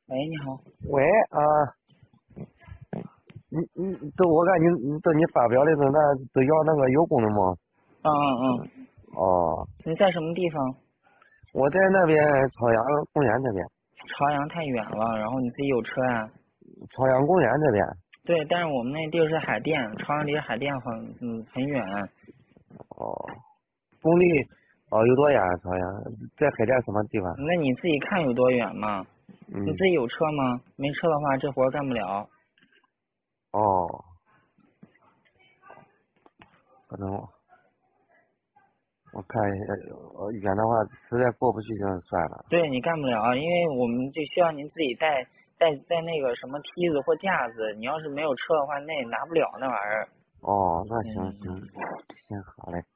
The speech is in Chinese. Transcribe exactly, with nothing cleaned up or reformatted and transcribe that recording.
喂，你好。 喂啊，你你都我看你你都你发表的都那都要那个有功的吗？ 嗯嗯嗯。 哦， 你在什么地方？ 我在那边朝阳公园这边， 朝阳太远了，然后你自己有车呀？ 朝阳公园这边。 对，但是我们那地儿是海淀，朝阳离海淀很嗯很远。 哦，公里哦有多远啊？朝阳在海淀什么地方？ 那你自己看有多远嘛？你嗯， 自己有车吗？没车的话，这活干不了。 哦，可能我我看一下，呃远的话实在过不去就算了。 对你干不了，因为我们就需要您自己带带带那个什么梯子或架子。你要是没有车的话，那也拿不了那玩意儿。 哦，那行行嗯。 行，好嘞。